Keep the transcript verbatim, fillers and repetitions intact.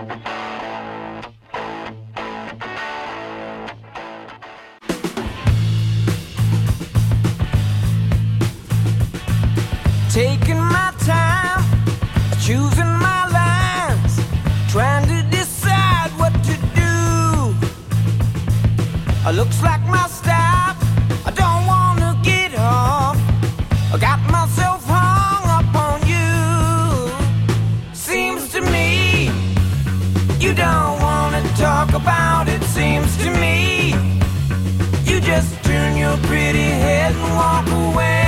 Taking my time, choosing my lines, trying to decide what to do. Looks like my stop, I don't wanna get off. I got myself hung up on you. Seems to me you don't wanna talk about it. Seems to me you just turn your pretty head and walk away.